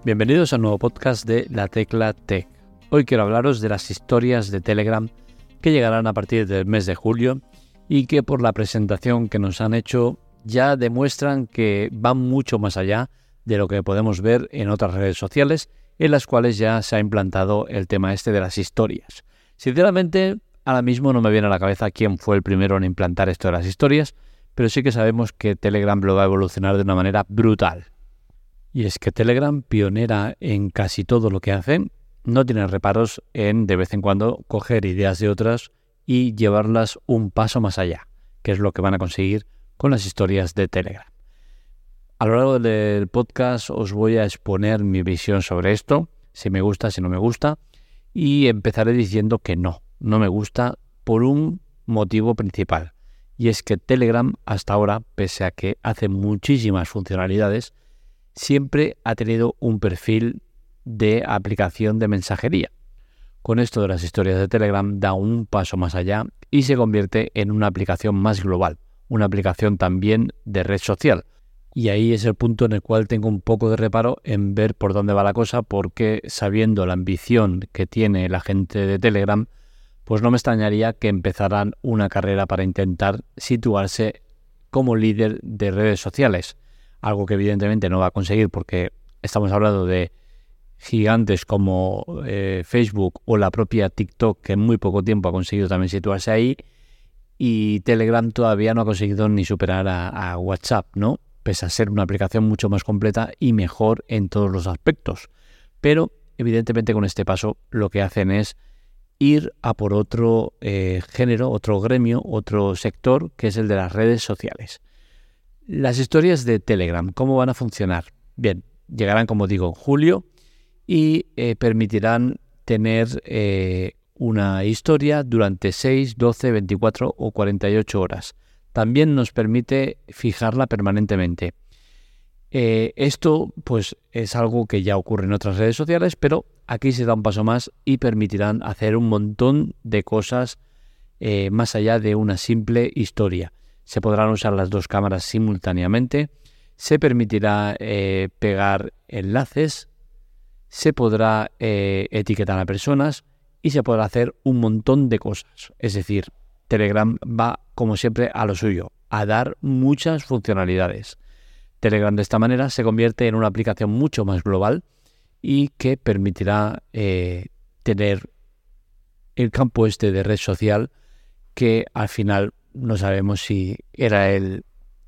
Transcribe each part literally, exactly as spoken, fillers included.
Bienvenidos a un nuevo podcast de La Tecla Tech. Hoy quiero hablaros de las historias de Telegram que llegarán a partir del mes de julio y que por la presentación que nos han hecho ya demuestran que van mucho más allá de lo que podemos ver en otras redes sociales en las cuales ya se ha implantado el tema este de las historias. Sinceramente, ahora mismo no me viene a la cabeza quién fue el primero en implantar esto de las historias, pero sí que sabemos que Telegram lo va a evolucionar de una manera brutal. Y es que Telegram, pionera en casi todo lo que hace, no tiene reparos en de vez en cuando coger ideas de otras y llevarlas un paso más allá, que es lo que van a conseguir con las historias de Telegram. A lo largo del podcast os voy a exponer mi visión sobre esto, si me gusta, si no me gusta, y empezaré diciendo que no, no me gusta por un motivo principal. Y es que Telegram hasta ahora, pese a que hace muchísimas funcionalidades, siempre ha tenido un perfil de aplicación de mensajería. Con esto de las historias de Telegram da un paso más allá y se convierte en una aplicación más global, una aplicación también de red social. Y ahí es el punto en el cual tengo un poco de reparo en ver por dónde va la cosa, porque sabiendo la ambición que tiene la gente de Telegram, pues no me extrañaría que empezaran una carrera para intentar situarse como líder de redes sociales. Algo que evidentemente no va a conseguir porque estamos hablando de gigantes como eh, Facebook o la propia TikTok, que en muy poco tiempo ha conseguido también situarse ahí, y Telegram todavía no ha conseguido ni superar a, a WhatsApp, ¿no? Pese a ser una aplicación mucho más completa y mejor en todos los aspectos. Pero evidentemente con este paso lo que hacen es ir a por otro eh, género, otro gremio, otro sector, que es el de las redes sociales. Las historias de Telegram, ¿cómo van a funcionar? Bien, llegarán, como digo, en julio y eh, permitirán tener eh, una historia durante seis, doce, veinticuatro o cuarenta y ocho horas. También nos permite fijarla permanentemente. Eh, esto pues es algo que ya ocurre en otras redes sociales, pero aquí se da un paso más y permitirán hacer un montón de cosas eh, más allá de una simple historia. Se podrán usar las dos cámaras simultáneamente, se permitirá eh, pegar enlaces, se podrá eh, etiquetar a personas y se podrá hacer un montón de cosas. Es decir, Telegram va, como siempre, a lo suyo, a dar muchas funcionalidades. Telegram de esta manera se convierte en una aplicación mucho más global y que permitirá eh, tener el campo este de red social que al final no sabemos si era el,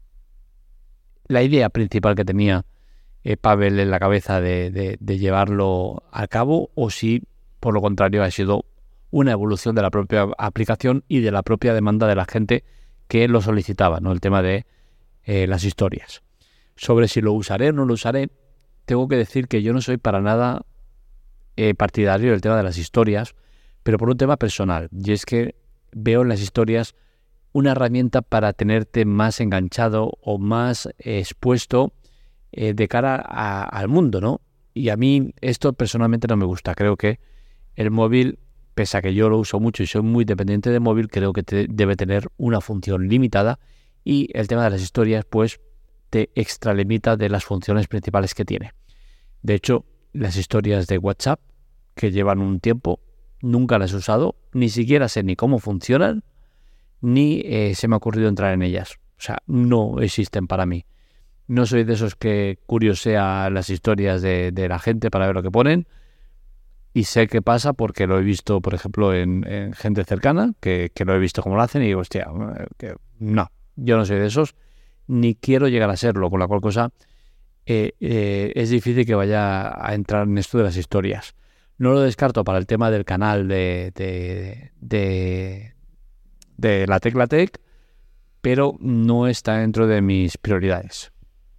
la idea principal que tenía eh, Pavel en la cabeza de, de, de llevarlo a cabo, o si por lo contrario ha sido una evolución de la propia aplicación y de la propia demanda de la gente que lo solicitaba, ¿no? El tema de eh, las historias. Sobre si lo usaré o no lo usaré, tengo que decir que yo no soy para nada eh, partidario del tema de las historias, pero por un tema personal, y es que veo en las historias una herramienta para tenerte más enganchado o más eh, expuesto eh, de cara a, al mundo, ¿no? Y a mí esto personalmente no me gusta. Creo que el móvil, pese a que yo lo uso mucho y soy muy dependiente del móvil, creo que te, debe tener una función limitada, y el tema de las historias pues te extralimita de las funciones principales que tiene. De hecho, las historias de WhatsApp, que llevan un tiempo, nunca las he usado, ni siquiera sé ni cómo funcionan, ni eh, se me ha ocurrido entrar en ellas. O sea, no existen para mí. No soy de esos que curiosea las historias de, de la gente para ver lo que ponen, y sé qué pasa porque lo he visto, por ejemplo, en, en gente cercana, que, que lo he visto cómo lo hacen, y digo, hostia, que no, yo no soy de esos, ni quiero llegar a serlo, con la cual cosa eh, eh, es difícil que vaya a entrar en esto de las historias. No lo descarto para el tema del canal de, de, de, de La Tecla Tech, pero no está dentro de mis prioridades.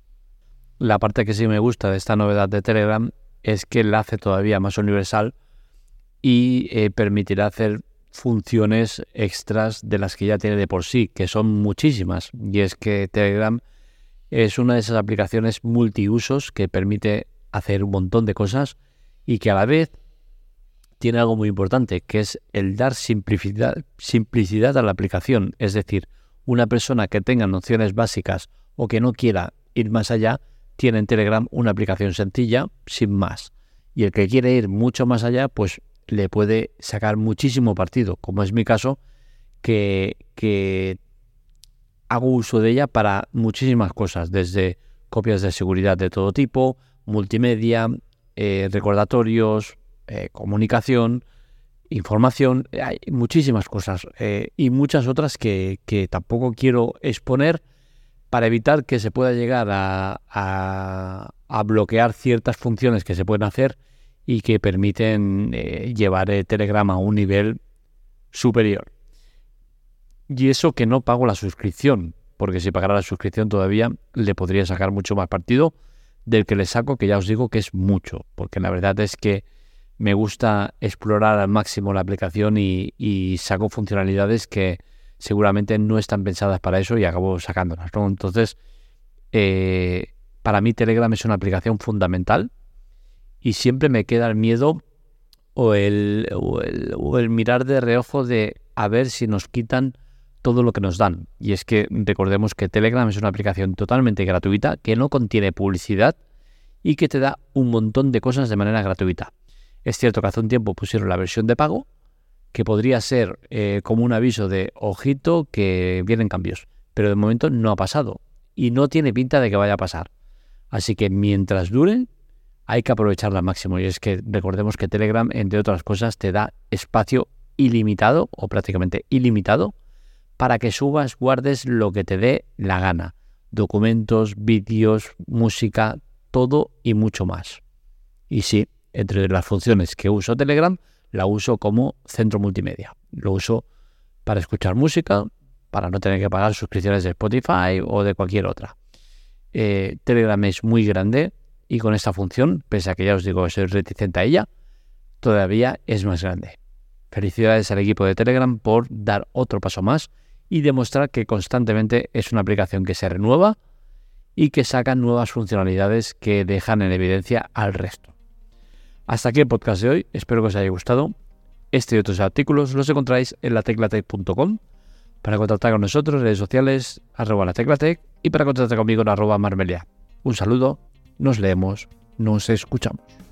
La parte que sí me gusta de esta novedad de Telegram es que la hace todavía más universal y eh, permitirá hacer funciones extras de las que ya tiene de por sí, que son muchísimas. Y es que Telegram es una de esas aplicaciones multiusos que permite hacer un montón de cosas y que a la vez tiene algo muy importante, que es el dar simplicidad, simplicidad a la aplicación. Es decir, una persona que tenga nociones básicas o que no quiera ir más allá, tiene en Telegram una aplicación sencilla, sin más. Y el que quiere ir mucho más allá, pues le puede sacar muchísimo partido, como es mi caso, que, que hago uso de ella para muchísimas cosas, desde copias de seguridad de todo tipo, multimedia, eh, recordatorios, eh, comunicación, información, hay muchísimas cosas eh, y muchas otras que, que tampoco quiero exponer para evitar que se pueda llegar a, a, a bloquear ciertas funciones que se pueden hacer y que permiten eh, llevar eh, Telegram a un nivel superior. Y eso que no pago la suscripción, porque si pagara la suscripción todavía le podría sacar mucho más partido del que le saco, que ya os digo que es mucho, porque la verdad es que me gusta explorar al máximo la aplicación y, y saco funcionalidades que seguramente no están pensadas para eso y acabo sacándolas, ¿no? Entonces, eh, para mí Telegram es una aplicación fundamental y siempre me queda el miedo o el, o el, o el mirar de reojo de a ver si nos quitan todo lo que nos dan. Y es que recordemos que Telegram es una aplicación totalmente gratuita, que no contiene publicidad y que te da un montón de cosas de manera gratuita. Es cierto que hace un tiempo pusieron la versión de pago, que podría ser eh, como un aviso de ojito que vienen cambios, pero de momento no ha pasado y no tiene pinta de que vaya a pasar. Así que mientras dure, hay que aprovecharla al máximo. Y es que recordemos que Telegram, entre otras cosas, te da espacio ilimitado o prácticamente ilimitado para que subas, guardes lo que te dé la gana. Documentos, vídeos, música, todo y mucho más. Y sí, entre las funciones que uso Telegram, la uso como centro multimedia. Lo uso para escuchar música, para no tener que pagar suscripciones de Spotify o de cualquier otra. Eh, Telegram es muy grande y con esta función, pese a que ya os digo que soy reticente a ella, todavía es más grande. Felicidades al equipo de Telegram por dar otro paso más y demostrar que constantemente es una aplicación que se renueva y que saca nuevas funcionalidades que dejan en evidencia al resto. Hasta aquí el podcast de hoy, espero que os haya gustado. Este y otros artículos los encontráis en la tecla tech punto com. Para contactar con nosotros, en redes sociales, arroba la teclatec, y para contactar conmigo en arroba marmelia. Un saludo, nos leemos, nos escuchamos.